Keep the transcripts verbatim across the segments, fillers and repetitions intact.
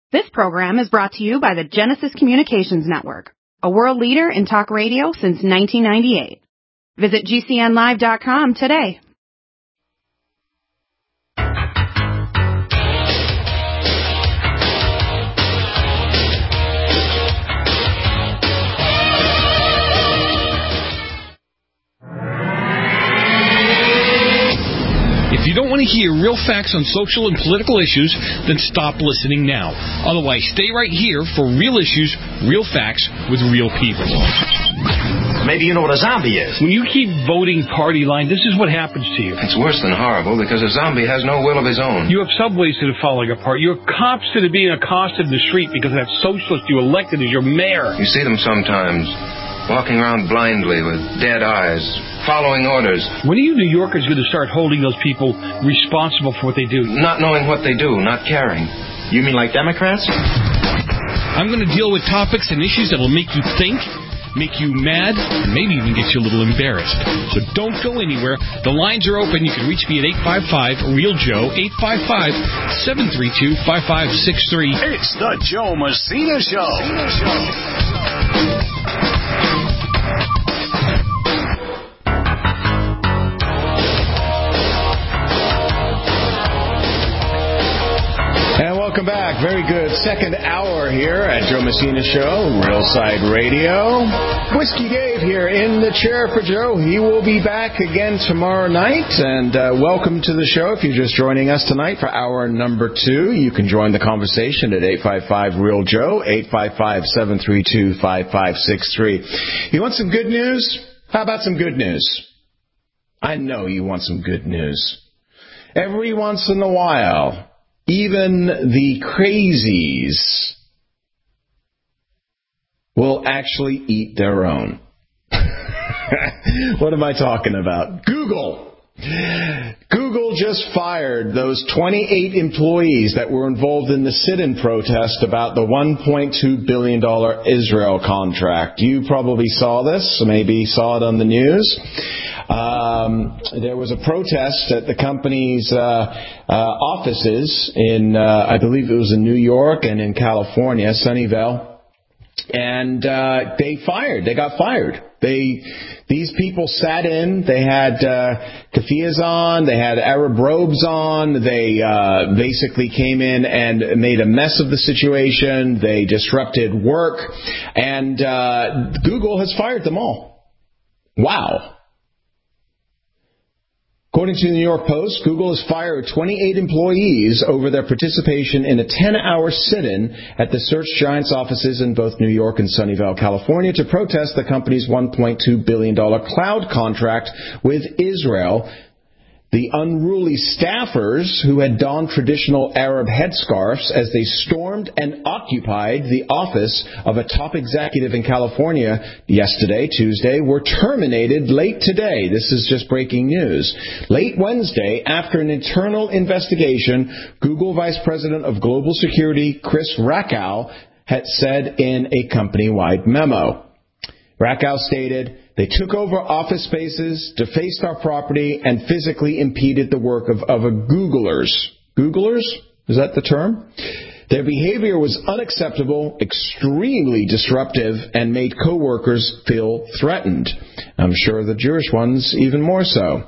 This program is brought to you by the Genesis Communications Network, a world leader in talk radio since nineteen ninety-eight. Visit G C N live dot com today. If you don't want to hear real facts on social and political issues, then stop listening now. Otherwise, stay right here for real issues, real facts, with real people. Maybe you know what a zombie is. When you keep voting party line, this is what happens to you. It's worse than horrible because a zombie has no will of his own. You have subways that are falling apart. You have cops that are being accosted in the street because of that socialist you elected as your mayor. You see them sometimes walking around blindly with dead eyes, following orders. When are you New Yorkers going to start holding those people responsible for what they do? Not knowing what they do, not caring. You mean like Democrats? I'm going to deal with topics and issues that will make you think, make you mad, and maybe even get you a little embarrassed. So don't go anywhere. The lines are open. You can reach me at eight five five, real Joe, eight five five, seven three two, five five six three. It's the Joe Messina Show. Messina Show. And welcome back. Very good second hour here at Joe Messina Show, Real Side Radio. Whiskey Dave here in the chair for Joe. He will be back again tomorrow night. And uh, welcome to the show. If you're just joining us tonight for hour number two, you can join the conversation at eight five five, real Joe, eight five five, seven three two, five five six three. You want some good news? How about some good news? I know you want some good news. Every once in a while, even the crazies will actually eat their own. What am I talking about? Google. Google just fired those twenty-eight employees that were involved in the sit-in protest about the one point two billion dollars Israel contract. You probably saw this, maybe saw it on the news. Um, there was a protest at the company's uh, uh, offices in, uh, I believe it was in New York and in California, Sunnyvale, and uh, they fired. They got fired. They these people sat in. They had uh, keffiyehs on. They had Arab robes on. They uh, basically came in and made a mess of the situation. They disrupted work, and uh, Google has fired them all. Wow. According to the New York Post, Google has fired twenty-eight employees over their participation in a ten-hour sit-in at the search giant's offices in both New York and Sunnyvale, California, to protest the company's one point two billion dollars cloud contract with Israel. The unruly staffers, who had donned traditional Arab headscarves as they stormed and occupied the office of a top executive in California yesterday, Tuesday, were terminated late today. This is just breaking news. Late Wednesday, after an internal investigation, Google Vice President of Global Security Chris Rakow had said in a company-wide memo. Rakow stated, "They took over office spaces, defaced our property, and physically impeded the work of other Googlers." Googlers? Is that the term? Their behavior was unacceptable, extremely disruptive, and made coworkers feel threatened. I'm sure the Jewish ones even more so.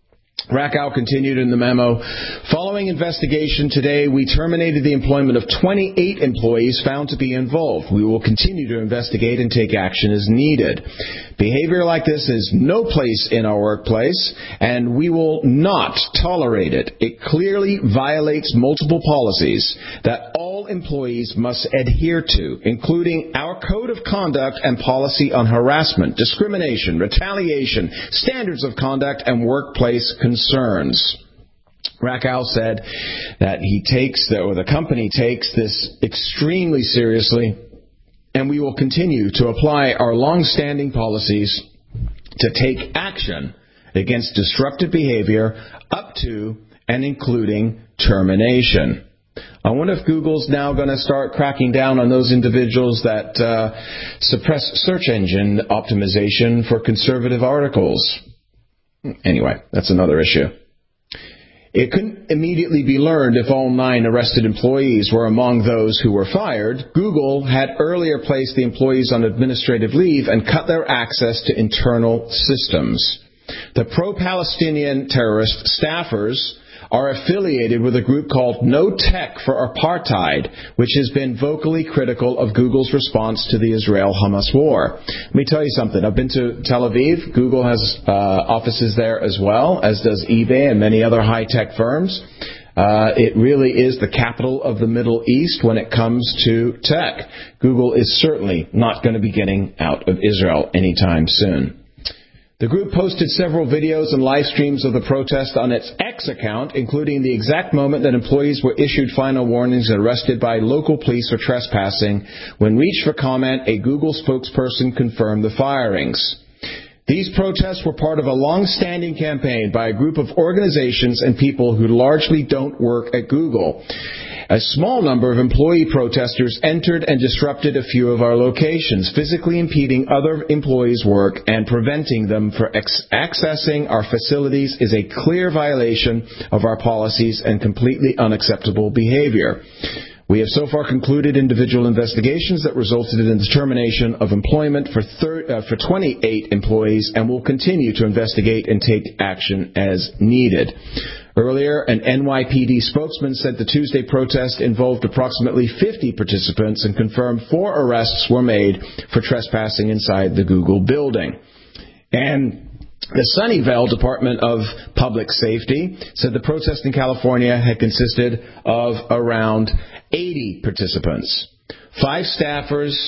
Rakow continued in the memo, "Following investigation today, we terminated the employment of twenty-eight employees found to be involved. We will continue to investigate and take action as needed. Behavior like this has no place in our workplace, and we will not tolerate it. It clearly violates multiple policies that all employees must adhere to, including our code of conduct and policy on harassment, discrimination, retaliation, standards of conduct, and workplace concerns." Rakow said that he takes, or the company takes this extremely seriously, and we will continue to apply our long-standing policies to take action against disruptive behavior up to and including termination. I wonder if Google's now going to start cracking down on those individuals that uh, suppress search engine optimization for conservative articles. Anyway, that's another issue. It couldn't immediately be learned if all nine arrested employees were among those who were fired. Google had earlier placed the employees on administrative leave and cut their access to internal systems. The pro-Palestinian terrorist staffers are affiliated with a group called No Tech for Apartheid, which has been vocally critical of Google's response to the Israel-Hamas war. Let me tell you something. I've been to Tel Aviv. Google has uh, offices there as well, as does eBay and many other high-tech firms. Uh, it really is the capital of the Middle East when it comes to tech. Google is certainly not going to be getting out of Israel anytime soon. The group posted several videos and live streams of the protest on its X account, including the exact moment that employees were issued final warnings and arrested by local police for trespassing. When reached for comment, a Google spokesperson confirmed the firings. These protests were part of a long-standing campaign by a group of organizations and people who largely don't work at Google. A small number of employee protesters entered and disrupted a few of our locations, physically impeding other employees' work and preventing them from ex- accessing our facilities is a clear violation of our policies and completely unacceptable behavior. We have so far concluded individual investigations that resulted in the termination of employment for, thir- uh, for twenty-eight employees and will continue to investigate and take action as needed. Earlier, an N Y P D spokesman said the Tuesday protest involved approximately fifty participants and confirmed four arrests were made for trespassing inside the Google building. And the Sunnyvale Department of Public Safety said the protest in California had consisted of around eighty participants. Five staffers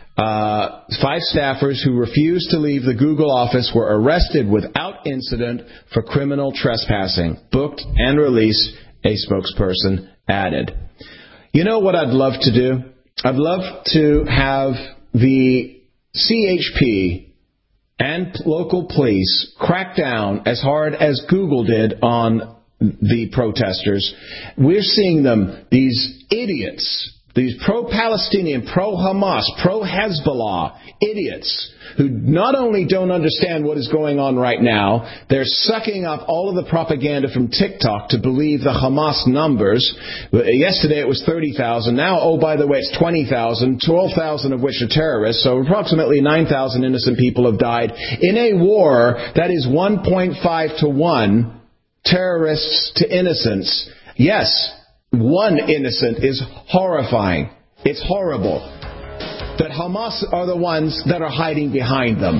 Uh, five staffers who refused to leave the Google office were arrested without incident for criminal trespassing, booked and released, a spokesperson added. You know what I'd love to do? I'd love to have the C H P and local police crack down as hard as Google did on the protesters. We're seeing them, these idiots, these pro-Palestinian, pro-Hamas, pro-Hezbollah idiots who not only don't understand what is going on right now, they're sucking up all of the propaganda from TikTok to believe the Hamas numbers. Yesterday it was thirty thousand. Now, oh, by the way, it's twenty thousand, twelve thousand of which are terrorists. So approximately nine thousand innocent people have died in a war that is one point five to one terrorists to innocents. Yes. One innocent is horrifying. It's horrible that Hamas are the ones that are hiding behind them.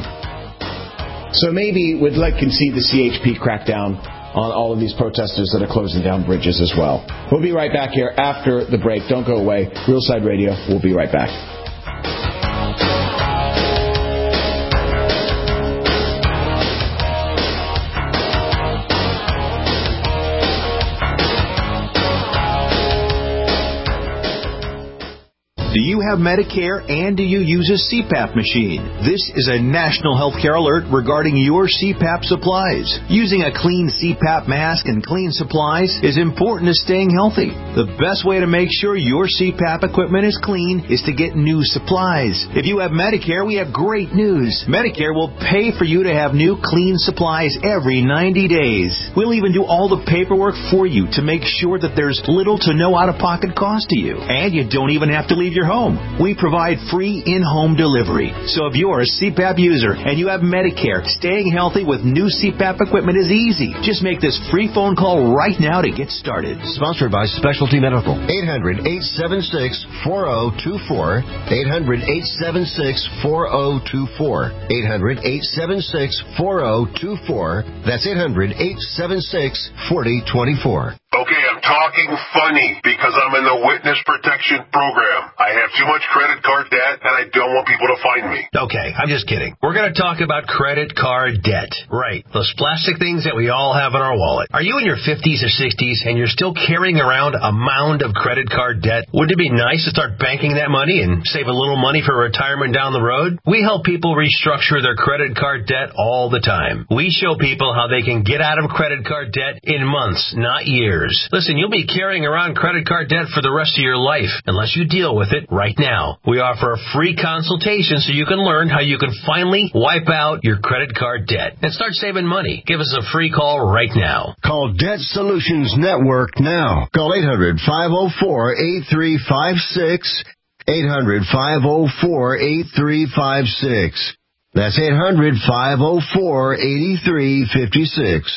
So maybe we'd like to see the C H P crack down on all of these protesters that are closing down bridges as well. We'll be right back here after the break. Don't go away. Real Side Radio. We'll be right back. Do you have Medicare and do you use a C PAP machine? This is a national healthcare alert regarding your C PAP supplies. Using a clean C PAP mask and clean supplies is important to staying healthy. The best way to make sure your C PAP equipment is clean is to get new supplies. If you have Medicare, we have great news. Medicare will pay for you to have new clean supplies every ninety days. We'll even do all the paperwork for you to make sure that there's little to no out-of-pocket cost to you. And you don't even have to leave your home. We provide free in-home delivery. So if you're a C PAP user and you have Medicare, staying healthy with new C PAP equipment is easy. Just make this free phone call right now to get started. Sponsored by Specialty Medical. eight hundred, eight seven six, four zero two four. eight hundred, eight seven six, four zero two four. eight hundred, eight seven six, four zero two four. That's eight hundred, eight seven six, four zero two four. Okay, I'm talking funny because I'm in the witness protection program. I have too much credit card debt and I don't want people to find me. Okay, I'm just kidding. We're going to talk about credit card debt. Right, those plastic things that we all have in our wallet. Are you in your fifties or sixties and you're still carrying around a mound of credit card debt? Wouldn't it be nice to start banking that money and save a little money for retirement down the road? We help people restructure their credit card debt all the time. We show people how they can get out of credit card debt in months, not years. Listen, you'll be carrying around credit card debt for the rest of your life unless you deal with it it right now. We offer a free consultation so you can learn how you can finally wipe out your credit card debt and start saving money. Give us a free call right now. Call Debt Solutions Network now. Call eight hundred, five oh four, eight three five six. eight hundred, five oh four, eight three five six. That's eight hundred, five oh four, eight three five six.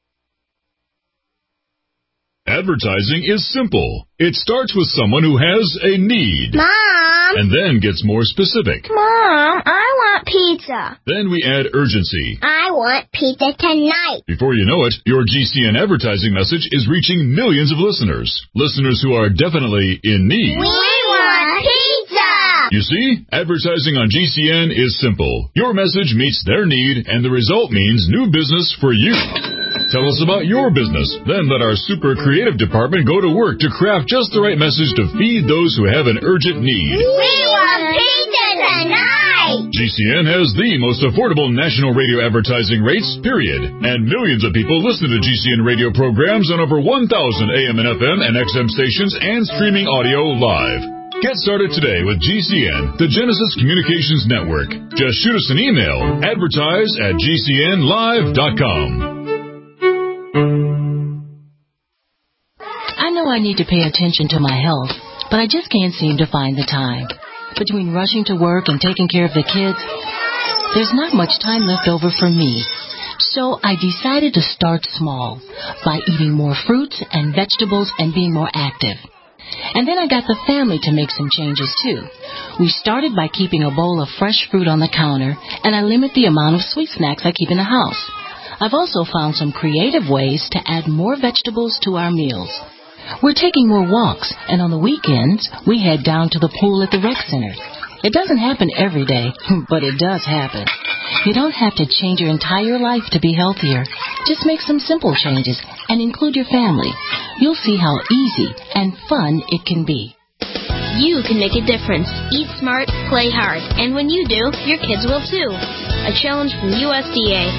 Advertising is simple. It starts with someone who has a need. Mom! And then gets more specific. Mom, I want pizza. Then we add urgency. I want pizza tonight. Before you know it, your G C N advertising message is reaching millions of listeners. Listeners who are definitely in need. We want pizza! You see, advertising on G C N is simple. Your message meets their need, and the result means new business for you. Tell us about your business. Then let our super creative department go to work to craft just the right message to feed those who have an urgent need. We want pizza tonight! G C N has the most affordable national radio advertising rates, period. And millions of people listen to G C N radio programs on over one thousand A M and F M and X M stations and streaming audio live. Get started today with G C N, the Genesis Communications Network. Just shoot us an email, advertise at G C N live dot com. I know I need to pay attention to my health, but I just can't seem to find the time. Between rushing to work and taking care of the kids, there's not much time left over for me. So I decided to start small by eating more fruits and vegetables and being more active. And then I got the family to make some changes too. We started by keeping a bowl of fresh fruit on the counter, and I limit the amount of sweet snacks I keep in the house. I've also found some creative ways to add more vegetables to our meals. We're taking more walks, and on the weekends, we head down to the pool at the rec center. It doesn't happen every day, but it does happen. You don't have to change your entire life to be healthier. Just make some simple changes and include your family. You'll see how easy and fun it can be. You can make a difference. Eat smart, play hard. And when you do, your kids will too. A challenge from U S D A.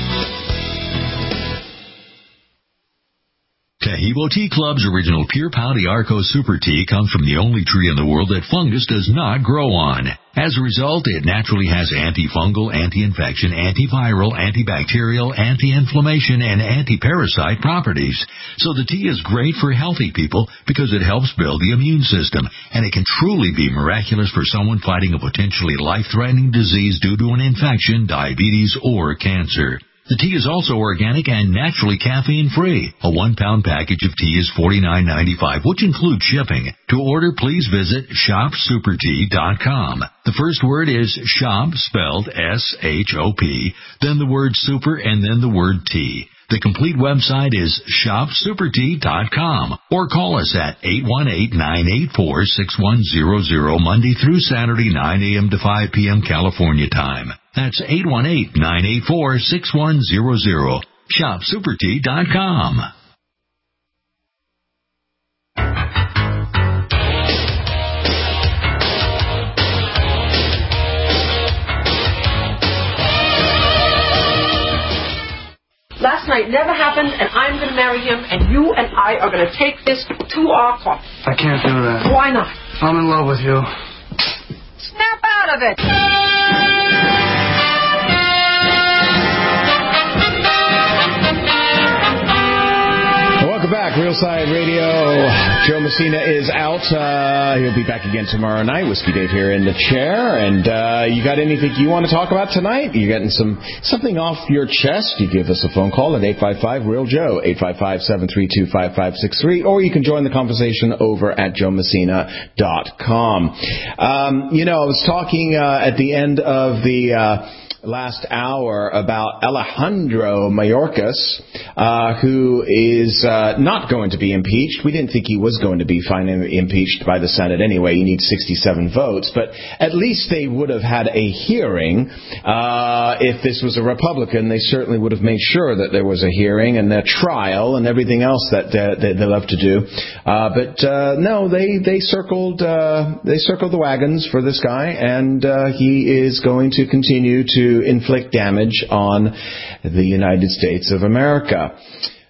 Taheebo Tea Club's original Pure Pouty Arco Super Tea comes from the only tree in the world that fungus does not grow on. As a result, it naturally has antifungal, anti-infection, antiviral, antibacterial, anti-inflammation, and anti-parasite properties. So the tea is great for healthy people because it helps build the immune system, and it can truly be miraculous for someone fighting a potentially life-threatening disease due to an infection, diabetes, or cancer. The tea is also organic and naturally caffeine-free. A one-pound package of tea is forty-nine ninety-five, which includes shipping. To order, please visit shop super tea dot com. The first word is shop, spelled S H O P, then the word super, and then the word tea. The complete website is shop super tea dot com, or call us at eight one eight, nine eight four, six one zero zero Monday through Saturday, nine a.m. to five p.m. California time. That's eight one eight, nine eight four, six one zero zero. shop super tea dot com. Last night never happened, and I'm going to marry him, and you and I are going to take this to our court. I can't do that. Why not? I'm in love with you. Snap out of it! Welcome back, Real Side Radio. Joe Messina is out. Uh, he'll be back again tomorrow night. Whiskey Dave here in the chair. And uh, you got anything you want to talk about tonight? You getting some something off your chest? You give us a phone call at eight five five, real joe, eight five five, seven three two, five five six three, or you can join the conversation over at joe messina dot com. Um, you know, I was talking uh, at the end of the Uh, last hour about Alejandro Mayorkas, uh, who is uh, not going to be impeached. We didn't think he was going to be finally impeached by the Senate anyway. You need sixty-seven votes. But at least they would have had a hearing. Uh, if this was a Republican, they certainly would have made sure that there was a hearing and a trial and everything else that uh, they, they love to do. Uh, but uh, no, they they circled uh, they circled the wagons for this guy, and uh, he is going to continue to inflict damage on the United States of America.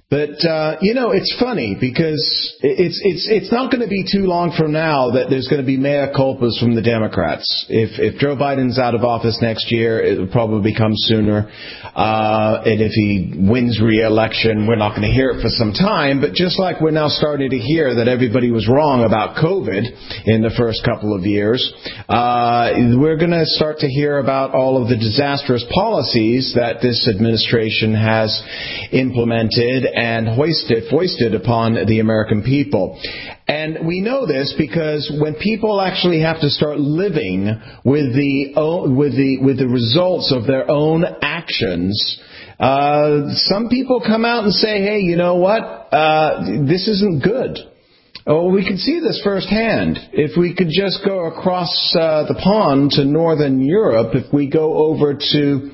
But, uh, you know, it's funny because it's it's it's not going to be too long from now that there's going to be mea culpas from the Democrats. If if Joe Biden's out of office next year, it will probably come sooner. Uh, and if he wins re-election, we're not going to hear it for some time. But just like we're now starting to hear that everybody was wrong about COVID in the first couple of years, uh, we're going to start to hear about all of the disastrous policies that this administration has implemented and hoisted, foisted upon the American people. And we know this because when people actually have to start living with the with the with the results of their own actions, uh, some people come out and say, "Hey, you know what? Uh, this isn't good." Oh, we can see this firsthand. If we could just go across uh, the pond to Northern Europe, if we go over to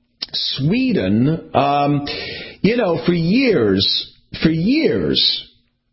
Sweden, um, you know, for years, for years,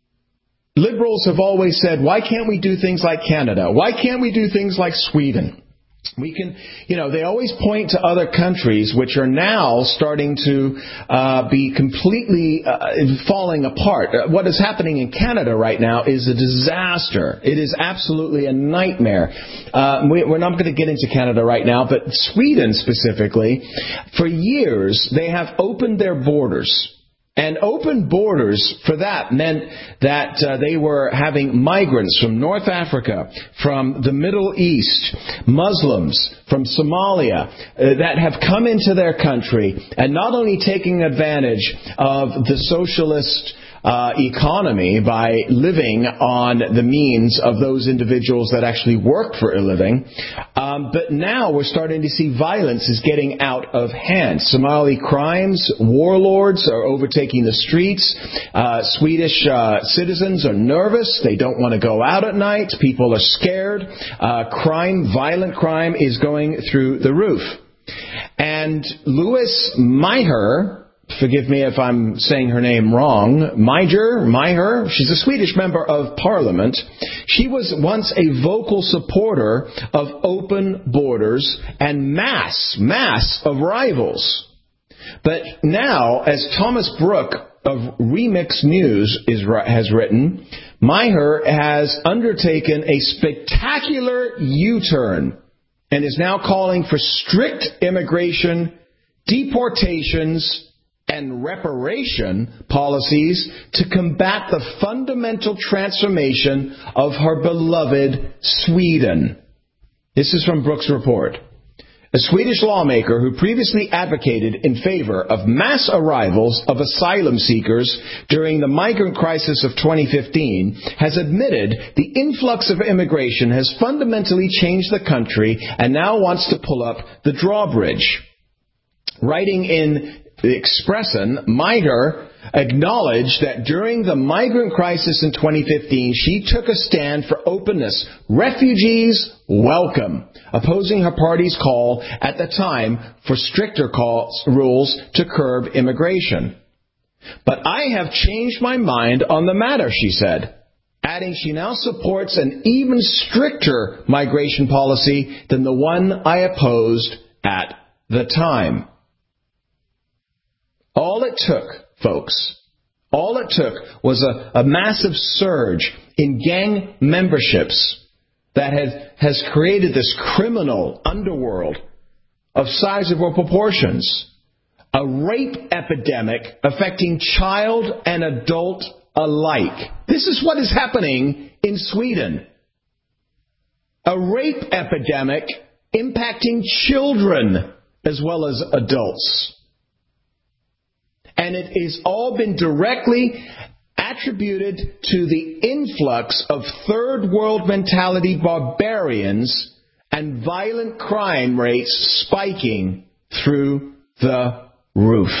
liberals have always said, why can't we do things like Canada? Why can't we do things like Sweden? We can, you know, they always point to other countries which are now starting to uh, be completely uh, falling apart. What is happening in Canada right now is a disaster. It is absolutely a nightmare. Uh, we, we're not going to get into Canada right now, but Sweden specifically, for years they have opened their borders. And open borders for that meant that uh, they were having migrants from North Africa, from the Middle East, Muslims from Somalia uh, that have come into their country and not only taking advantage of the socialist Uh, economy by living on the means of those individuals that actually work for a living. Um, but now we're starting to see violence is getting out of hand. Somali crimes, warlords are overtaking the streets. Uh, Swedish uh, citizens are nervous. They don't want to go out at night. People are scared. Uh, crime, violent crime is going through the roof. And Louise Meijer, forgive me if I'm saying her name wrong, Meijer, Meijer, she's a Swedish member of parliament. She was once a vocal supporter of open borders and mass, mass arrivals. But now, as Thomas Brooke of Remix News is, has written, Meijer has undertaken a spectacular U-turn and is now calling for strict immigration, deportations, and reparation policies to combat the fundamental transformation of her beloved Sweden. This is from Brooks' report. A Swedish lawmaker who previously advocated in favor of mass arrivals of asylum seekers during the migrant crisis of twenty fifteen has admitted the influx of immigration has fundamentally changed the country and now wants to pull up the drawbridge. Writing in The Expressen, Meijer acknowledged that during the migrant crisis in twenty fifteen, she took a stand for openness. Refugees, welcome, opposing her party's call at the time for stricter calls, rules to curb immigration. But I have changed my mind on the matter, she said, adding she now supports an even stricter migration policy than the one I opposed at the time. All it took, folks, all it took was a, a massive surge in gang memberships that has, has created this criminal underworld of sizable proportions. A rape epidemic affecting child and adult alike. This is what is happening in Sweden. A rape epidemic impacting children as well as adults. And it has all been directly attributed to the influx of third world mentality barbarians and violent crime rates spiking through the roof.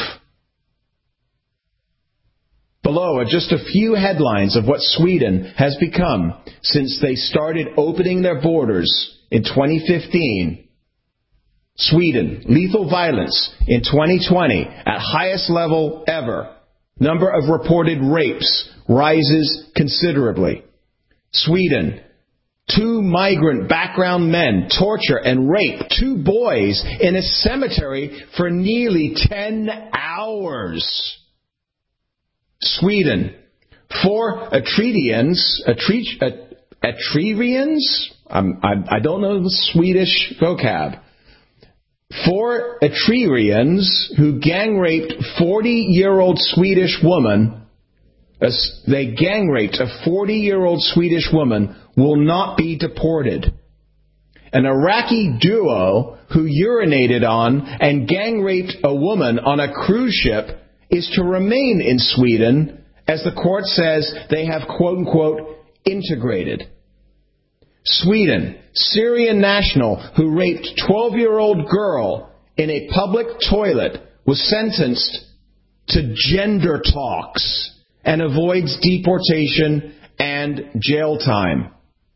Below are just a few headlines of what Sweden has become since they started opening their borders in twenty fifteen. Sweden, lethal violence in twenty twenty at highest level ever. Number of reported rapes rises considerably. Sweden, two migrant background men torture and rape two boys in a cemetery for nearly ten hours. Sweden. Four Etrurians, Etri- Etrurians? I'm, I, I don't know the Swedish vocab. Four Etrurians who gang raped forty-year-old Swedish woman, they gang raped a forty-year-old Swedish woman, will not be deported. An Iraqi duo who urinated on and gang raped a woman on a cruise ship is to remain in Sweden, as the court says they have quote-unquote integrated. Sweden, Syrian national who raped twelve-year-old girl in a public toilet was sentenced to gender talks and avoids deportation and jail time.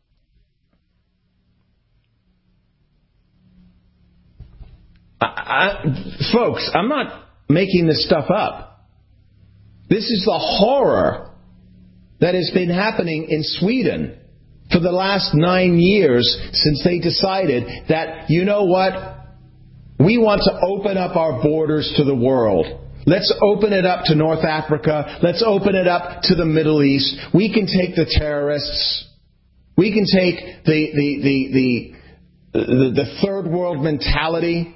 I, I, folks, I'm not making this stuff up. This is the horror that has been happening in Sweden for the last nine years since they decided that, you know what, we want to open up our borders to the world. Let's open it up to North Africa. Let's open it up to the Middle East. We can take the terrorists. We can take the the the the, the, the third world mentality.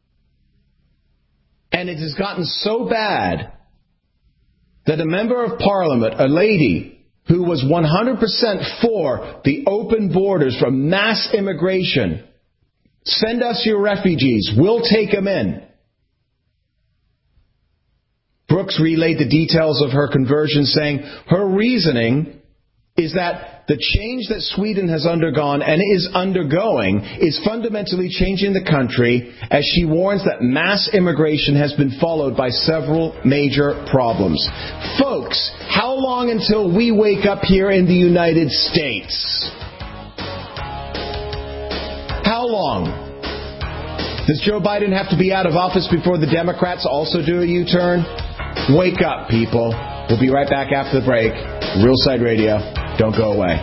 And it has gotten so bad that a member of parliament, a lady who was one hundred percent for the open borders for mass immigration, send us your refugees, we'll take them in. Brooks relayed the details of her conversion, saying her reasoning is that the change that Sweden has undergone and is undergoing is fundamentally changing the country, as she warns that mass immigration has been followed by several major problems. Folks, how long until we wake up here in the United States? How long? Does Joe Biden have to be out of office before the Democrats also do a U-turn? Wake up, people. We'll be right back after the break. Real Side Radio. Don't go away.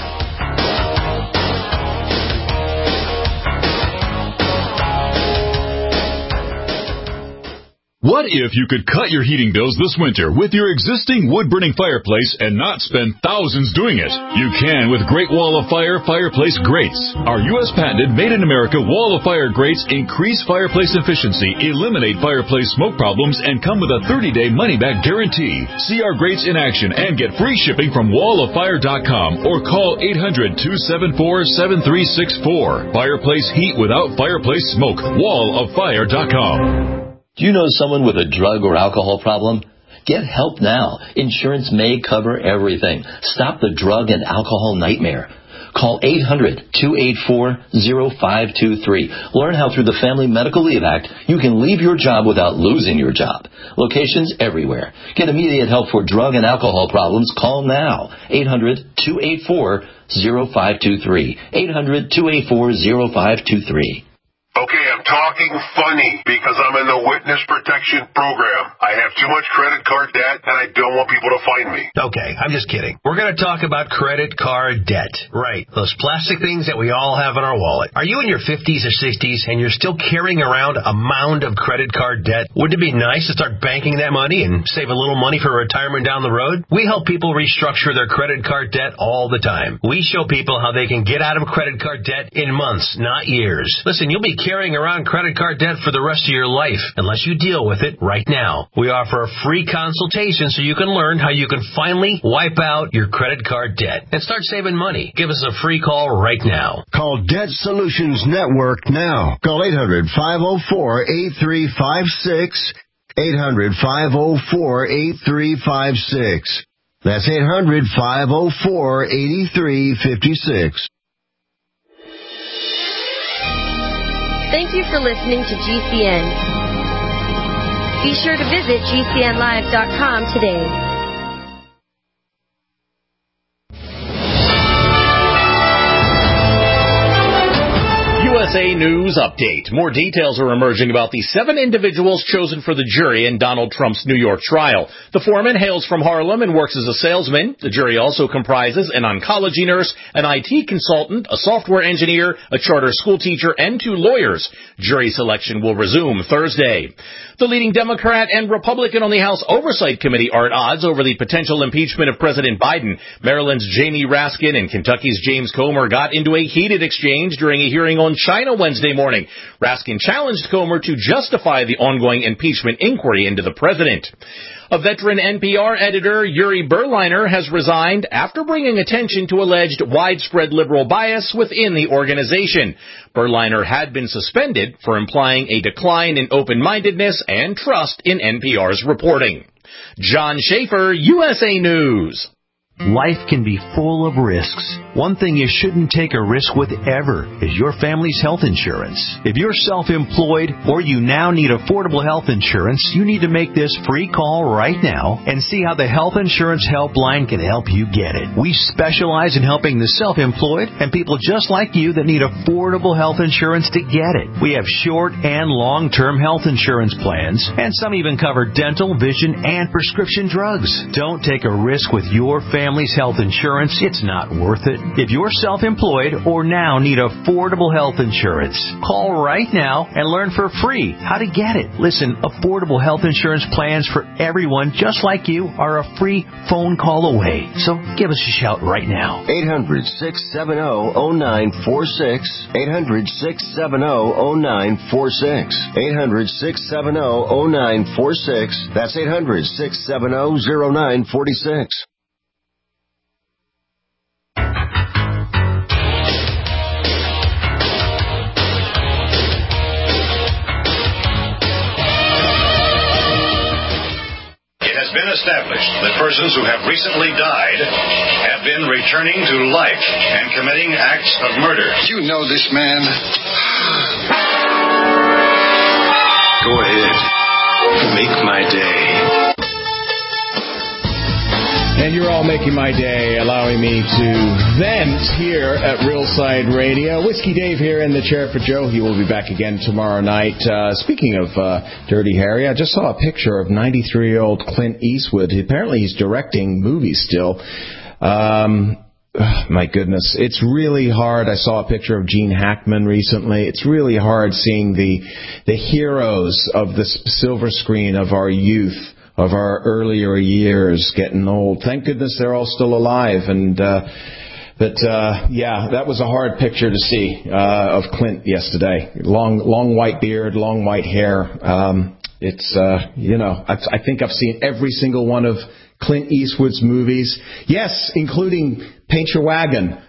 What if you could cut your heating bills this winter with your existing wood-burning fireplace and not spend thousands doing it? You can with Great Wall of Fire Fireplace Grates. Our U S patented made-in-America Wall of Fire grates increase fireplace efficiency, eliminate fireplace smoke problems, and come with a thirty-day money-back guarantee. See our grates in action and get free shipping from wall of fire dot com or call eight hundred, two seven four, seven three six four. Fireplace heat without fireplace smoke. wall of fire dot com. Do you know someone with a drug or alcohol problem? Get help now. Insurance may cover everything. Stop the drug and alcohol nightmare. Call eight hundred, two eight four, zero five two three. Learn how through the Family Medical Leave Act you can leave your job without losing your job. Locations everywhere. Get immediate help for drug and alcohol problems. Call now. eight hundred, two eight four, zero five two three. eight hundred, two eight four, zero five two three. Okay, I'm talking funny because I'm in the witness protection program. I have too much credit card debt and I don't want people to find me. Okay, I'm just kidding. We're going to talk about credit card debt. Right, those plastic things that we all have in our wallet. Are you in your fifties or sixties and you're still carrying around a mound of credit card debt? Wouldn't it be nice to start banking that money and save a little money for retirement down the road? We help people restructure their credit card debt all the time. We show people how they can get out of credit card debt in months, not years. Listen, you'll be carrying around credit card debt for the rest of your life unless you deal with it right now. We offer a free consultation so you can learn how you can finally wipe out your credit card debt and start saving money. Give us a free call right now. Call Debt Solutions Network now. Call eight hundred, five oh four, eight three five six. eight hundred, five oh four, eight three five six. That's eight hundred, five oh four, eight three five six. Thank you for listening to G C N. Be sure to visit G C N live dot com today. U S S A News Update. More details are emerging about the seven individuals chosen for the jury in Donald Trump's New York trial. The foreman hails from Harlem and works as a salesman. The jury also comprises an oncology nurse, an I T consultant, a software engineer, a charter school teacher, and two lawyers. Jury selection will resume Thursday. The leading Democrat and Republican on the House Oversight Committee are at odds over the potential impeachment of President Biden. Maryland's Jamie Raskin and Kentucky's James Comer got into a heated exchange during a hearing on China Wednesday morning. Raskin challenged Comer to justify the ongoing impeachment inquiry into the president. A veteran N P R editor, Yuri Berliner, has resigned after bringing attention to alleged widespread liberal bias within the organization. Berliner had been suspended for implying a decline in open-mindedness and trust in N P R's reporting. John Schaefer, U S A News. Life can be full of risks. One thing you shouldn't take a risk with ever is your family's health insurance. If you're self-employed or you now need affordable health insurance, you need to make this free call right now and see how the Health Insurance Helpline can help you get it. We specialize in helping the self-employed and people just like you that need affordable health insurance to get it. We have short and long-term health insurance plans, and some even cover dental, vision, and prescription drugs. Don't take a risk with your family. Family's health insurance, it's not worth it. If you're self-employed or now need affordable health insurance, call right now and learn for free how to get it. Listen, affordable health insurance plans for everyone just like you are a free phone call away. So give us a shout right now. eight hundred, six seven zero, zero nine four six. eight hundred, six seven zero, zero nine four six. eight hundred, six seven zero, zero nine four six. That's eight hundred, six seven zero, zero nine four six. Established that persons who have recently died have been returning to life and committing acts of murder. You know this man. Go ahead. Make my day. And you're all making my day, allowing me to vent here at Realside Radio. Whiskey Dave here in the chair for Joe. He will be back again tomorrow night. Uh, speaking of uh, Dirty Harry, I just saw a picture of ninety-three-year-old Clint Eastwood. Apparently he's directing movies still. Um, oh, my goodness. It's really hard. I saw a picture of Gene Hackman recently. It's really hard seeing the the heroes of the silver screen of our youth, of our earlier years, getting old. Thank goodness they're all still alive. And uh, but uh, yeah, that was a hard picture to see uh, of Clint yesterday. Long, long white beard, long white hair. Um, it's uh, you know, I, I think I've seen every single one of Clint Eastwood's movies. Yes, including Paint Your Wagon.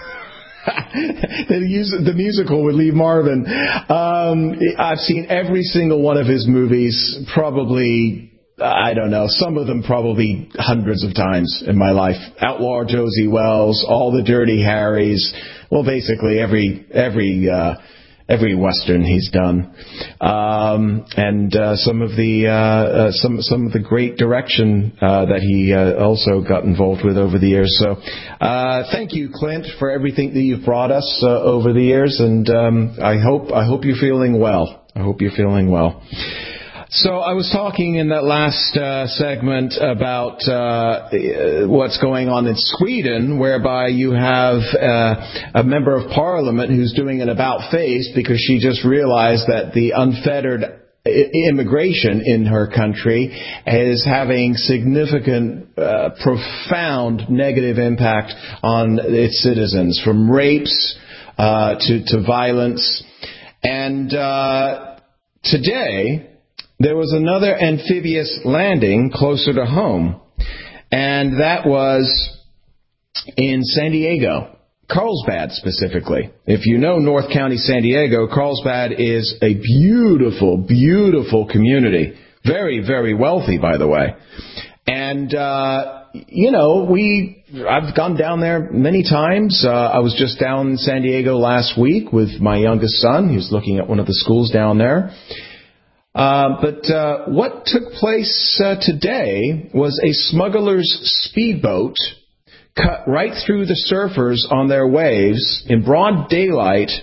the, the musical with Lee Marvin. Um, I've seen every single one of his movies, probably. I don't know, some of them probably hundreds of times in my life. Outlaw Josie Wells, all the Dirty Harrys, well, basically every every uh, every Western he's done, um, and uh, some of the uh, uh, some some of the great direction uh, that he uh, also got involved with over the years. So, uh, thank you, Clint, for everything that you've brought us uh, over the years, and um, I hope I hope you're feeling well. I hope you're feeling well. So I was talking in that last uh, segment about uh, what's going on in Sweden, whereby you have uh, a member of parliament who's doing an about face because she just realized that the unfettered immigration in her country is having significant, uh, profound negative impact on its citizens, from rapes uh, to, to violence. And uh, today, there was another amphibious landing closer to home, and that was in San Diego, Carlsbad specifically. If you know North County, San Diego, Carlsbad is a beautiful, beautiful community. Very, very wealthy, by the way. And, uh, you know, we, I've gone down there many times. Uh, I was just down in San Diego last week with my youngest son. He was looking at one of the schools down there. Uh, but uh, what took place uh, today was a smuggler's speedboat cut right through the surfers on their waves in broad daylight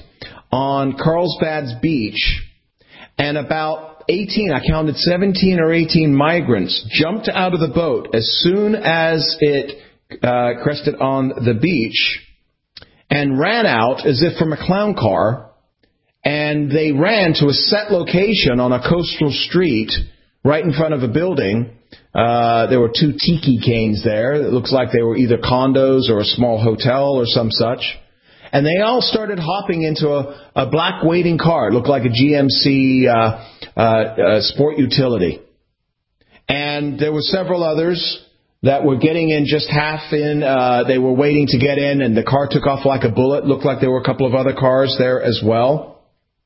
on Carlsbad's beach, and about eighteen, I counted seventeen or eighteen migrants jumped out of the boat as soon as it uh, crested on the beach and ran out as if from a clown car, and they ran to a set location on a coastal street right in front of a building. Uh, there were two tiki canes there. It looks like they were either condos or a small hotel or some such. And they all started hopping into a, a black waiting car. It looked like a G M C uh, uh, uh, sport utility. And there were several others that were getting in just half in. Uh, they were waiting to get in, and the car took off like a bullet. Looked like there were a couple of other cars there as well.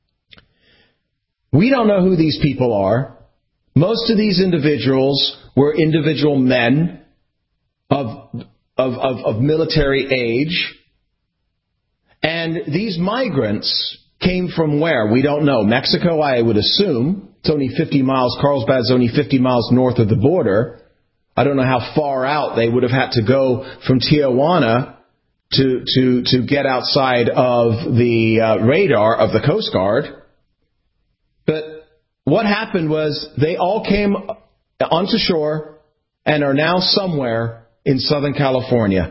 We don't know who these people are. Most of these individuals were individual men of of, of, of military age. And these migrants came from where? We don't know. Mexico, I would assume. It's only fifty miles. Carlsbad's only fifty miles north of the border. I don't know how far out they would have had to go from Tijuana to to to get outside of the uh, radar of the Coast Guard. But what happened was they all came onto shore and are now somewhere in Southern California.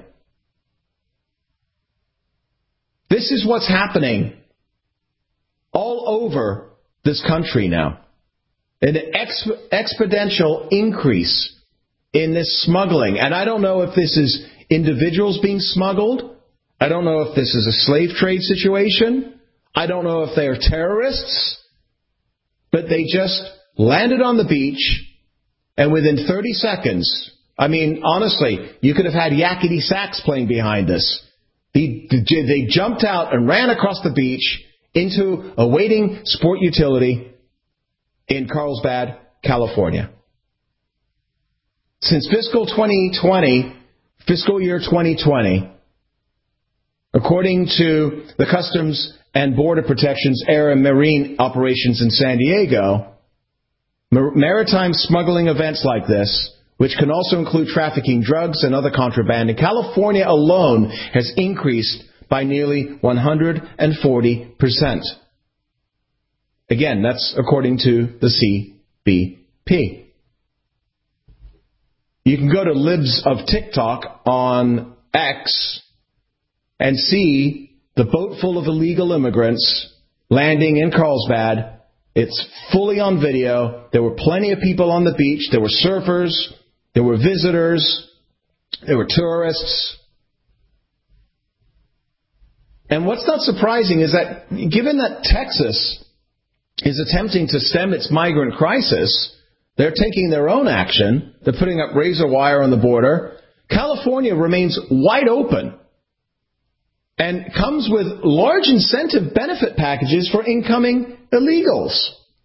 This is what's happening all over this country now. An exp- exponential increase in this smuggling. And I don't know if this is individuals being smuggled. I don't know if this is a slave trade situation. I don't know if they are terrorists. But they just landed on the beach, and within thirty seconds, I mean, honestly, you could have had yakety sax playing behind this. They, they jumped out and ran across the beach into a waiting sport utility in Carlsbad, California. Since fiscal twenty twenty, fiscal year twenty twenty, according to the Customs and Border Protection's Air and Marine operations in San Diego, maritime smuggling events like this, which can also include trafficking drugs and other contraband, in California alone has increased by nearly one hundred forty percent. Again, that's according to the C B P. You can go to Libs of TikTok on X and see the boat full of illegal immigrants landing in Carlsbad. It's fully on video. There were plenty of people on the beach. There were surfers. There were visitors. There were tourists. And what's not surprising is that given that Texas is attempting to stem its migrant crisis, they're taking their own action. They're putting up razor wire on the border. California remains wide open and comes with large incentive benefit packages for incoming illegals.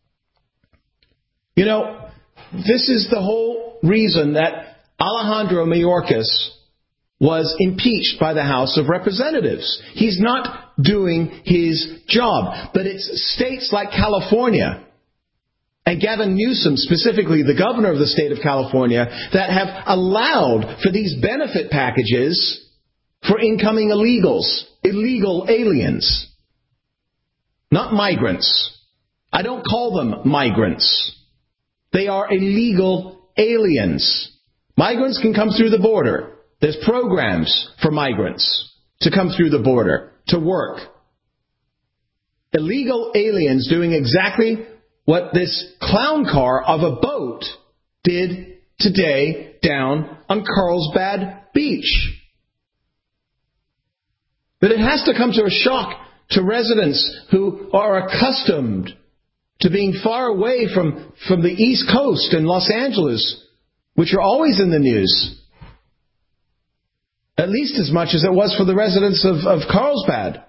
You know, this is the whole reason that Alejandro Mayorkas was impeached by the House of Representatives. He's not doing his job. But it's states like California and Gavin Newsom, specifically the governor of the state of California, that have allowed for these benefit packages for incoming illegals, illegal aliens, not migrants. I don't call them migrants. They are illegal aliens. Migrants can come through the border. There's programs for migrants to come through the border, to work. Illegal aliens doing exactly what this clown car of a boat did today down on Carlsbad Beach. But it has to come to a shock to residents who are accustomed to being far away from, from the East Coast and Los Angeles, which are always in the news, at least as much as it was for the residents of, of Carlsbad.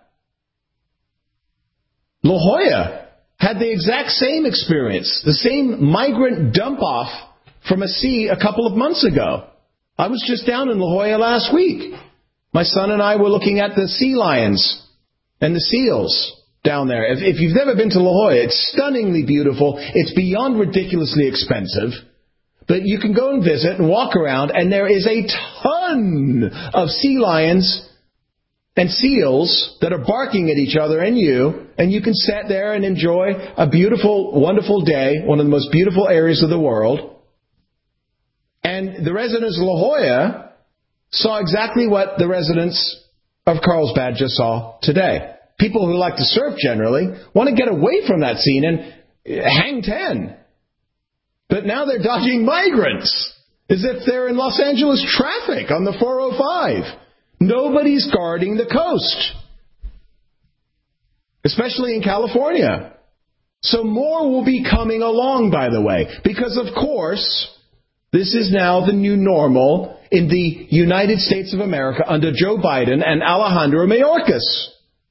La Jolla had the exact same experience, the same migrant dump-off from a sea a couple of months ago. I was just down in La Jolla last week. My son and I were looking at the sea lions and the seals down there. If, if you've never been to La Jolla, it's stunningly beautiful. It's beyond ridiculously expensive. But you can go and visit and walk around, and there is a ton of sea lions and seals that are barking at each other and you, and you can sit there and enjoy a beautiful, wonderful day, one of the most beautiful areas of the world. And the residents of La Jolla saw exactly what the residents of Carlsbad just saw today. People who like to surf generally want to get away from that scene and hang ten. But now they're dodging migrants as if they're in Los Angeles traffic on the four oh five. Nobody's guarding the coast, especially in California. So more will be coming along, by the way, because, of course, this is now the new normal in the United States of America under Joe Biden and Alejandro Mayorkas.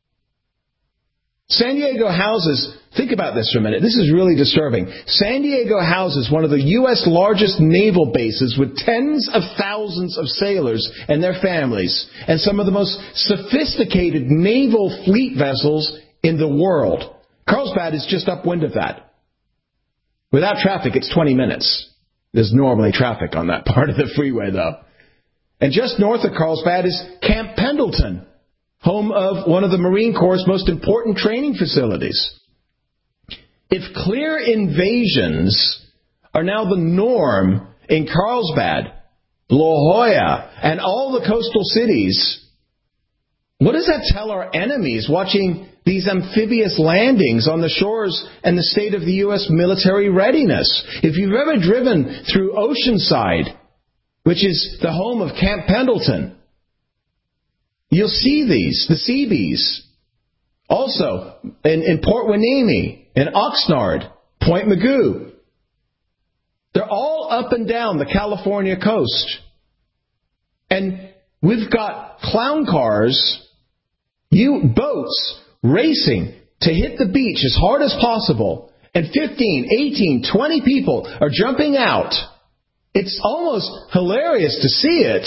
San Diego houses, think about this for a minute, this is really disturbing. San Diego houses one of the U S largest naval bases with tens of thousands of sailors and their families, and some of the most sophisticated naval fleet vessels in the world. Carlsbad is just upwind of that. Without traffic, it's twenty minutes. There's normally traffic on that part of the freeway, though. And just north of Carlsbad is Camp Pendleton, home of one of the Marine Corps' most important training facilities. If clear invasions are now the norm in Carlsbad, La Jolla, and all the coastal cities, what does that tell our enemies watching these amphibious landings on the shores and the state of the U S military readiness? If you've ever driven through Oceanside, which is the home of Camp Pendleton, you'll see these, the Seabees. Also, in, in Port Hueneme, in Oxnard, Point Mugu. They're all up and down the California coast. And we've got clown cars, you boats, racing to hit the beach as hard as possible. And fifteen, eighteen, twenty people are jumping out. It's almost hilarious to see it,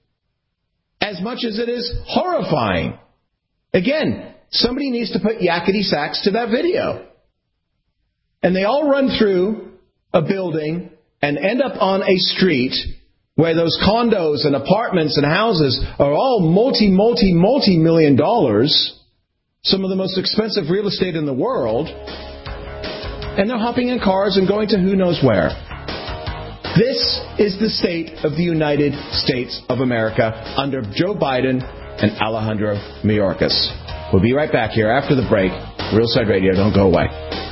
as much as it is horrifying. Again, somebody needs to put yakety sax to that video. And they all run through a building and end up on a street where those condos and apartments and houses are all multi, multi, multi-million dollars, some of the most expensive real estate in the world, and they're hopping in cars and going to who knows where. This is the state of the United States of America under Joe Biden and Alejandro Mayorkas. We'll be right back here after the break. Real Side Radio, don't go away.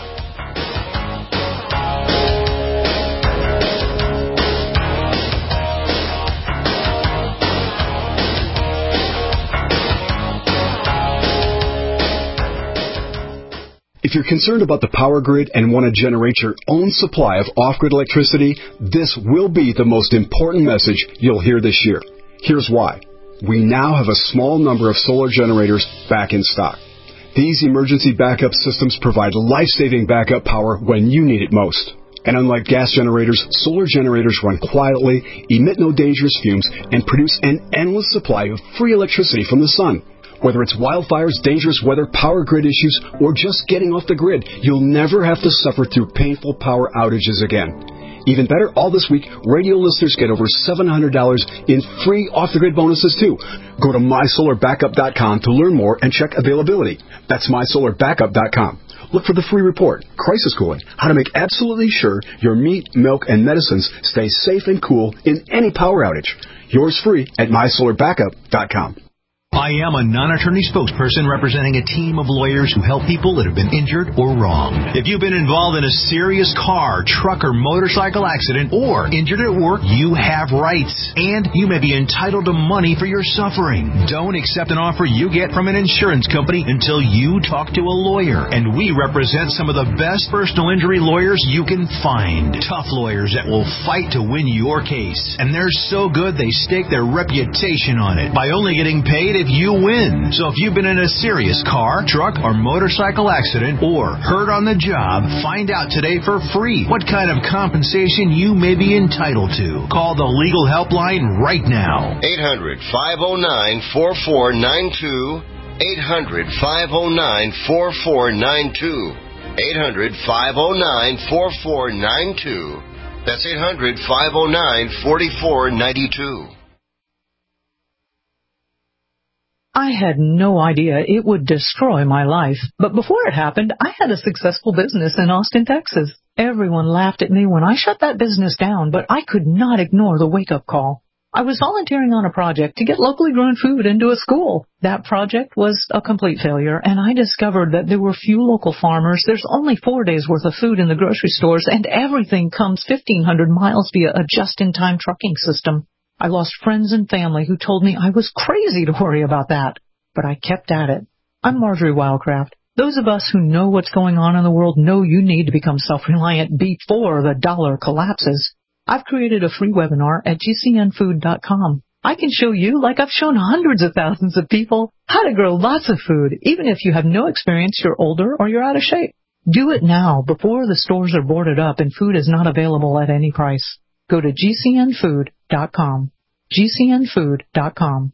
If you're concerned about the power grid and want to generate your own supply of off-grid electricity, this will be the most important message you'll hear this year. Here's why. We now have a small number of solar generators back in stock. These emergency backup systems provide life-saving backup power when you need it most. And unlike gas generators, solar generators run quietly, emit no dangerous fumes, and produce an endless supply of free electricity from the sun. Whether it's wildfires, dangerous weather, power grid issues, or just getting off the grid, you'll never have to suffer through painful power outages again. Even better, all this week, radio listeners get over seven hundred dollars in free off-the-grid bonuses, too. Go to my solar backup dot com to learn more and check availability. That's my solar backup dot com. Look for the free report, Crisis Cooling, how to make absolutely sure your meat, milk, and medicines stay safe and cool in any power outage. Yours free at my solar backup dot com. I am a non-attorney spokesperson representing a team of lawyers who help people that have been injured or wronged. If you've been involved in a serious car, truck, or motorcycle accident or injured at work, you have rights, and you may be entitled to money for your suffering. Don't accept an offer you get from an insurance company until you talk to a lawyer, and we represent some of the best personal injury lawyers you can find. Tough lawyers that will fight to win your case, and they're so good they stake their reputation on it by only getting paid if you win. So if you've been in a serious car, truck, or motorcycle accident or hurt on the job, find out today for free what kind of compensation you may be entitled to. Call the legal helpline right now. eight hundred, five oh nine, four four nine two. eight hundred, five oh nine, four four nine two. eight hundred, five oh nine, four four nine two. That's eight hundred, five oh nine, four four nine two. I had no idea it would destroy my life. But before it happened, I had a successful business in Austin, Texas. Everyone laughed at me when I shut that business down, but I could not ignore the wake-up call. I was volunteering on a project to get locally grown food into a school. That project was a complete failure, and I discovered that there were few local farmers. There's only four days' worth of food in the grocery stores, and everything comes fifteen hundred miles via a just-in-time trucking system. I lost friends and family who told me I was crazy to worry about that, but I kept at it. I'm Marjorie Wildcraft. Those of us who know what's going on in the world know you need to become self-reliant before the dollar collapses. I've created a free webinar at G C N food dot com. I can show you, like I've shown hundreds of thousands of people, how to grow lots of food, even if you have no experience, you're older, or you're out of shape. Do it now before the stores are boarded up and food is not available at any price. Go to G C N food dot com. G C N food dot com.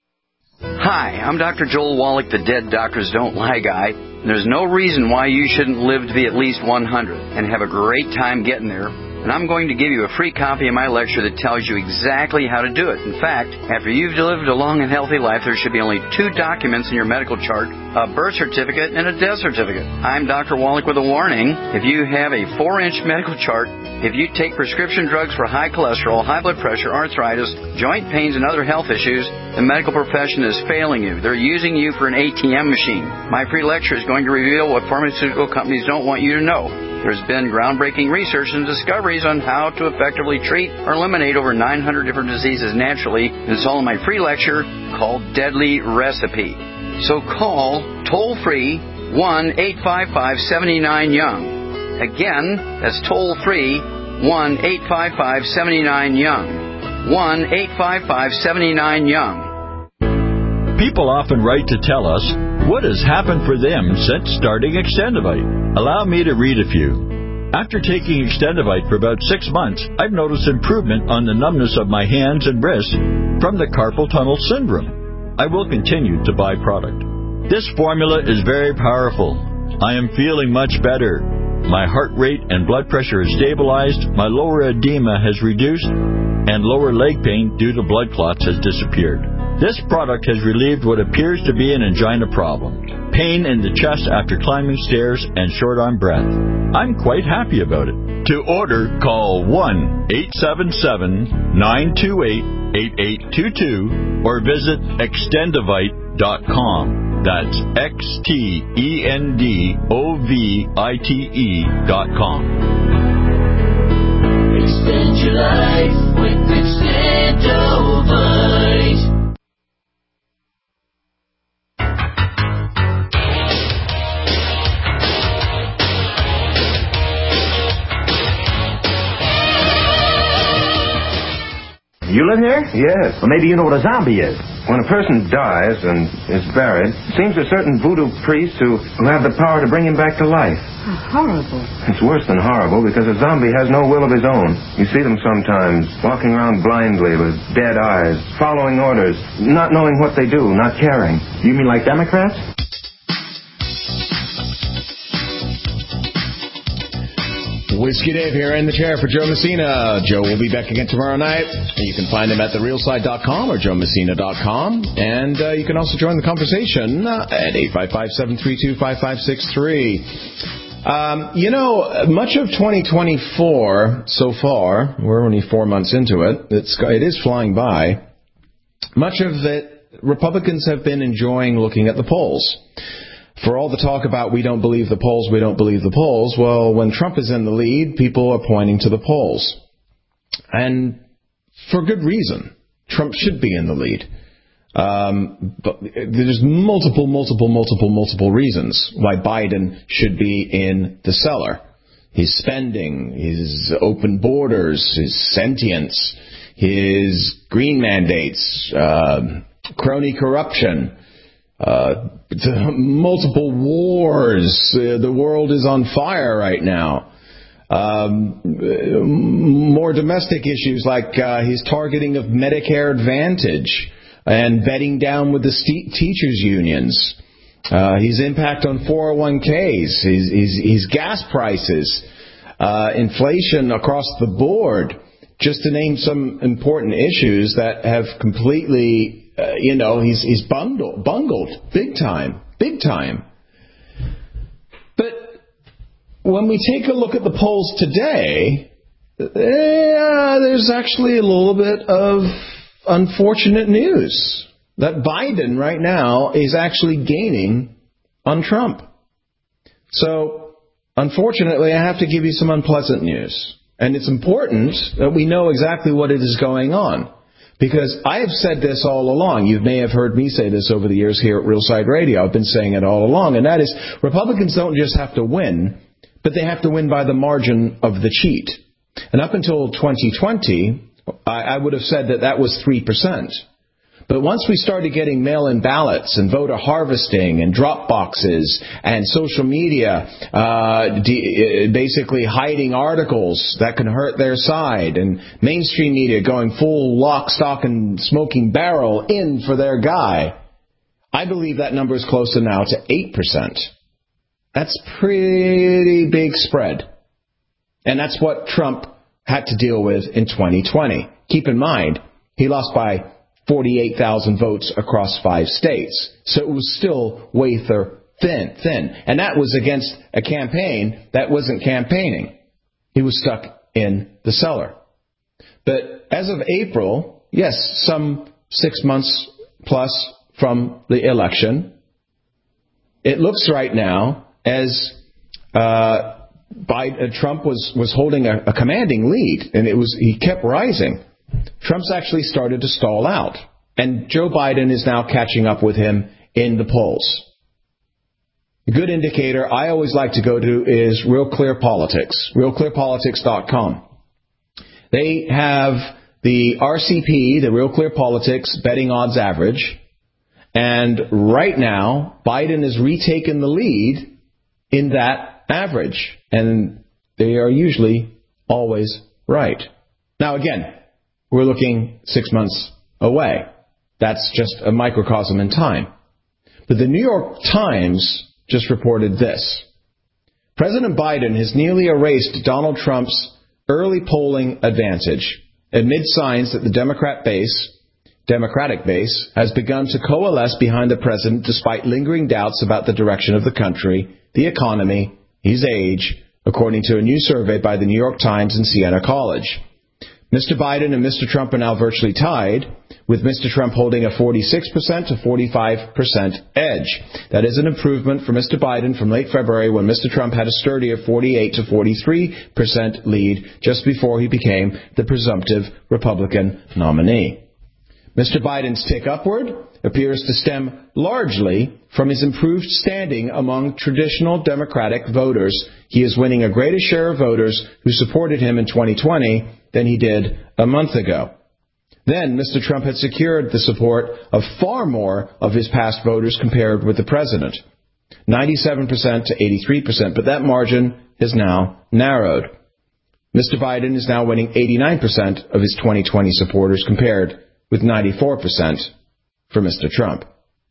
Hi, I'm Doctor Joel Wallach, the Dead Doctors Don't Lie guy. There's no reason why you shouldn't live to be at least one hundred and have a great time getting there. And I'm going to give you a free copy of my lecture that tells you exactly how to do it. In fact, after you've lived a long and healthy life, there should be only two documents in your medical chart, a birth certificate and a death certificate. I'm Doctor Wallach with a warning. If you have a four-inch medical chart, if you take prescription drugs for high cholesterol, high blood pressure, arthritis, joint pains, and other health issues, the medical profession is failing you. They're using you for an A T M machine. My free lecture is going to reveal what pharmaceutical companies don't want you to know. There's been groundbreaking research and discoveries on how to effectively treat or eliminate over nine hundred different diseases naturally, and it's all in my free lecture called Deadly Recipe. So call toll-free one eight five five seven nine young. Again, that's toll-free one eight five five seven nine young. one eight five five seven nine young. People often write to tell us what has happened for them since starting Extendivite. Allow me to read a few. After taking Extendivite for about six months, I've noticed improvement on the numbness of my hands and wrists from the carpal tunnel syndrome. I will continue to buy product. This formula is very powerful. I am feeling much better. My heart rate and blood pressure has stabilized, my lower edema has reduced, and lower leg pain due to blood clots has disappeared. This product has relieved what appears to be an angina problem, pain in the chest after climbing stairs, and short-arm breath. I'm quite happy about it. To order, call one eight seven seven nine two eight eight eight two two or visit extendivite dot com. That's X T E N D O V I T E dot com. Extend your life with Extendivite. You live here? Yes. Well, maybe you know what a zombie is. When a person dies and is buried, it seems a certain voodoo priest who, who have the power to bring him back to life. How horrible. It's worse than horrible because a zombie has no will of his own. You see them sometimes walking around blindly with dead eyes, following orders, not knowing what they do, not caring. You mean like Democrats? Whiskey Dave here in the chair for Joe Messina. Joe will be back again tomorrow night. You can find him at the real side dot com or joe messina dot com. And uh, you can also join the conversation uh, at eight five five, seven three two, five five six three. Um, you know, much of twenty twenty-four so far, we're only four months into it, it's, it is flying by. Much of it, Republicans have been enjoying looking at the polls. For all the talk about we don't believe the polls, we don't believe the polls, well, when Trump is in the lead, people are pointing to the polls. And for good reason. Trump should be in the lead. Um, but there's multiple, multiple, multiple, multiple reasons why Biden should be in the cellar. His spending, his open borders, his sentience, his green mandates, uh, crony corruption, Uh, multiple wars. Uh, the world is on fire right now. Um, more domestic issues like uh, his targeting of Medicare Advantage and bedding down with the st- teachers' unions. Uh, his impact on four oh one k's, his, his, his gas prices, uh, inflation across the board, just to name some important issues that have completely uh, you know, he's he's bundled, bungled big time, big time. But when we take a look at the polls today, uh, there's actually a little bit of unfortunate news that Biden right now is actually gaining on Trump. So, unfortunately, I have to give you some unpleasant news. And it's important that we know exactly what it is going on. Because I have said this all along. You may have heard me say this over the years here at Realside Radio. I've been saying it all along. And that is, Republicans don't just have to win, but they have to win by the margin of the cheat. And up until twenty twenty, I, I would have said that that was three percent. But once we started getting mail-in ballots and voter harvesting and drop boxes and social media uh, de- basically hiding articles that can hurt their side and mainstream media going full lock, stock, and smoking barrel in for their guy, I believe that number is closer now to eight percent. That's pretty big spread. And that's what Trump had to deal with in twenty twenty. Keep in mind, he lost by forty-eight thousand votes across five states. So it was still wafer thin, thin. And that was against a campaign that wasn't campaigning. He was stuck in the cellar. But as of April, yes, some six months plus from the election, it looks right now as uh, Biden, Trump was, was holding a, a commanding lead, and it was he kept rising. Trump's actually started to stall out, and Joe Biden is now catching up with him in the polls. A good indicator I always like to go to is Real Clear Politics, real clear politics dot com. They have the R C P, the Real Clear Politics betting odds average, and right now Biden has retaken the lead in that average, and they are usually always right. Now again, we're looking six months away. That's just a microcosm in time. But the New York Times just reported this. President Biden has nearly erased Donald Trump's early polling advantage amid signs that the Democrat base, Democratic base has begun to coalesce behind the president despite lingering doubts about the direction of the country, the economy, his age, according to a new survey by the New York Times and Siena College. Mister Biden and Mister Trump are now virtually tied, with Mister Trump holding a forty-six percent to forty-five percent edge. That is an improvement for Mister Biden from late February when Mister Trump had a sturdier forty-eight to forty-three percent lead just before he became the presumptive Republican nominee. Mister Biden's tick upward appears to stem largely from his improved standing among traditional Democratic voters. He is winning a greater share of voters who supported him in twenty twenty than he did a month ago. Then Mister Trump had secured the support of far more of his past voters compared with the president, ninety-seven percent to eighty-three percent, but that margin has now narrowed. Mister Biden is now winning eighty-nine percent of his twenty twenty supporters compared with ninety-four percent for Mister Trump.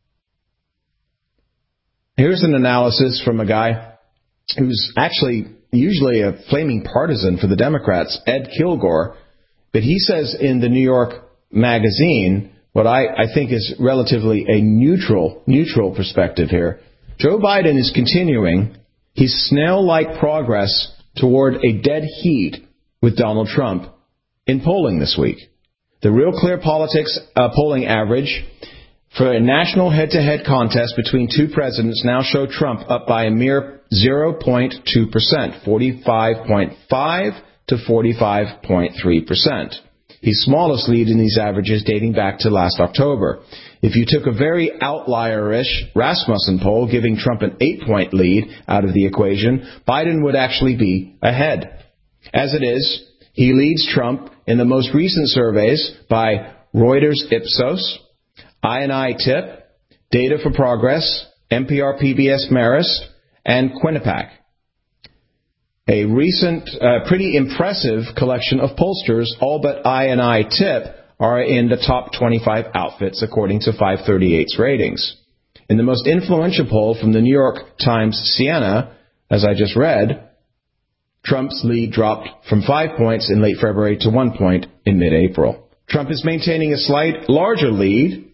Here's an analysis from a guy who's actually usually a flaming partisan for the Democrats, Ed Kilgore, but he says in the New York Magazine what I, I think is relatively a neutral, neutral perspective here. Joe Biden is continuing his snail-like progress toward a dead heat with Donald Trump in polling this week. The Real Clear Politics uh, polling average for a national head-to-head contest between two presidents now show Trump up by a mere zero point two percent, forty-five point five to forty-five point three percent. His smallest lead in these averages dating back to last October. If you took a very outlier-ish Rasmussen poll giving Trump an eight-point lead out of the equation, Biden would actually be ahead. As it is, he leads Trump in the most recent surveys by Reuters Ipsos, I and I Tip, Data for Progress, N P R P B S Marist, and Quinnipiac. A recent, uh, pretty impressive collection of pollsters, all but I and I Tip, are in the top twenty-five outfits according to five thirty-eight's ratings. In the most influential poll from the New York Times Siena, as I just read, Trump's lead dropped from five points in late February to one point in mid-April. Trump is maintaining a slight larger lead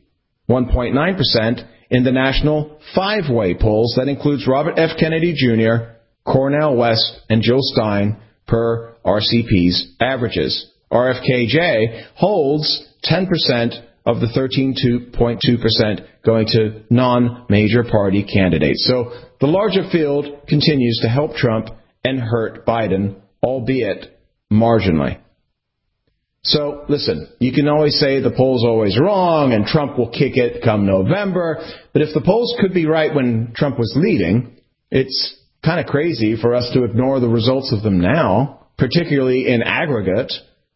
one point nine percent in the national five-way polls. That includes Robert F. Kennedy Junior, Cornel West, and Jill Stein per R C P's averages. R F K J holds ten percent of the thirteen point two percent going to non-major party candidates. So the larger field continues to help Trump and hurt Biden, albeit marginally. So, listen, you can always say the poll's always wrong and Trump will kick it come November. But if the polls could be right when Trump was leading, it's kind of crazy for us to ignore the results of them now, particularly in aggregate.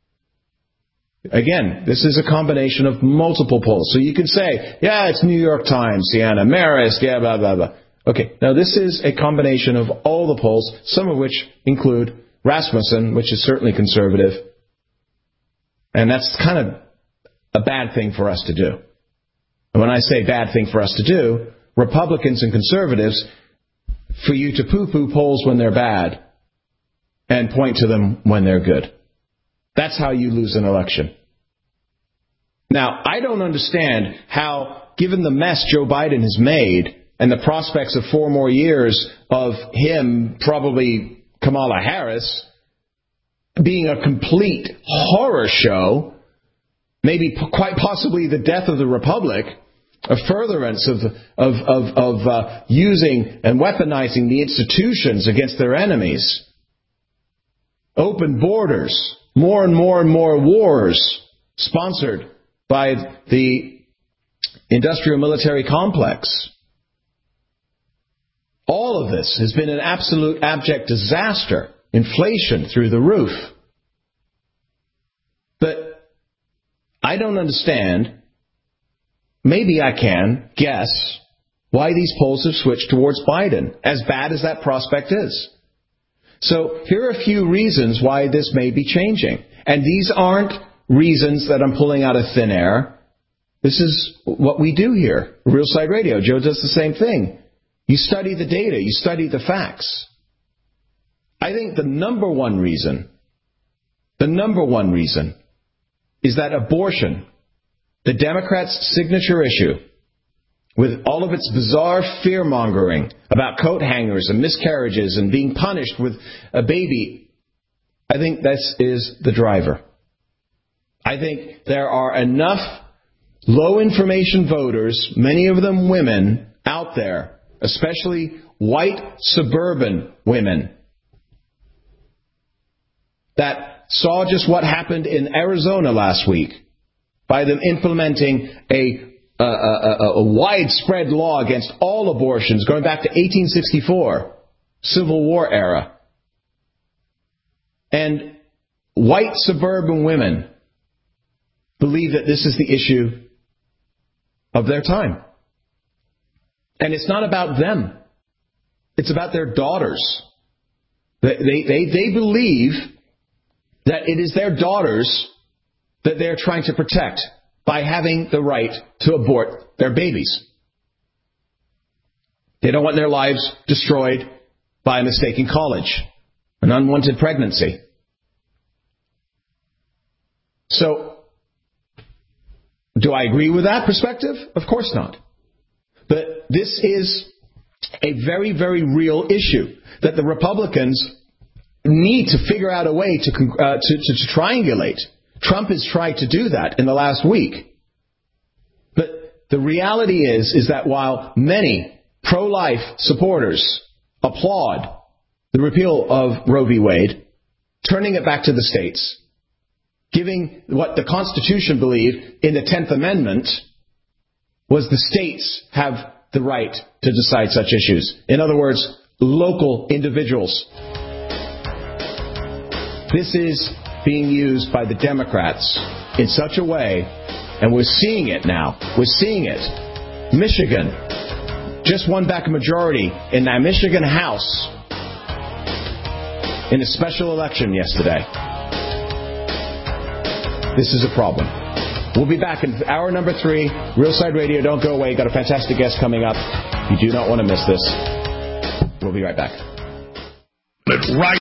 Again, this is a combination of multiple polls. So you can say, yeah, it's New York Times, Sienna Marist, yeah, blah, blah, blah. Okay, now this is a combination of all the polls, some of which include Rasmussen, which is certainly conservative. And that's kind of a bad thing for us to do. And when I say bad thing for us to do, Republicans and conservatives, for you to poo-poo polls when they're bad and point to them when they're good. That's how you lose an election. Now, I don't understand how, given the mess Joe Biden has made and the prospects of four more years of him, probably Kamala Harris, being a complete horror show, maybe p- quite possibly the death of the Republic, a furtherance of of of, of uh, using and weaponizing the institutions against their enemies, open borders, more and more and more wars sponsored by the industrial military complex. All of this has been an absolute abject disaster. Inflation through the roof. But I don't understand, maybe I can guess, why these polls have switched towards Biden, as bad as that prospect is. So here are a few reasons why this may be changing. And these aren't reasons that I'm pulling out of thin air. This is what we do here. Real Side Radio. Joe does the same thing. You study the data. You study the facts. I think the number one reason, the number one reason is that abortion, the Democrats' signature issue, with all of its bizarre fear-mongering about coat hangers and miscarriages and being punished with a baby, I think this is the driver. I think there are enough low-information voters, many of them women, out there, especially white suburban women, that saw just what happened in Arizona last week by them implementing a, a, a, a widespread law against all abortions going back to eighteen sixty-four, Civil War era. And white suburban women believe that this is the issue of their time. And it's not about them. It's about their daughters. They, they, they, they believe that it is their daughters that they're trying to protect by having the right to abort their babies. They don't want their lives destroyed by a mistake in college, an unwanted pregnancy. So, do I agree with that perspective? Of course not. But this is a very, very real issue that the Republicans need to figure out a way to, uh, to, to, to triangulate. Trump has tried to do that in the last week. But the reality is, is that while many pro-life supporters applaud the repeal of Roe v. Wade, turning it back to the states, giving what the Constitution believed in the tenth Amendment was the states have the right to decide such issues. In other words, local individuals. This is being used by the Democrats in such a way, and we're seeing it now. We're seeing it. Michigan just won back a majority in that Michigan House in a special election yesterday. This is a problem. We'll be back in hour number three. Real Side Radio, don't go away. Got a fantastic guest coming up. You do not want to miss this. We'll be right back. Right.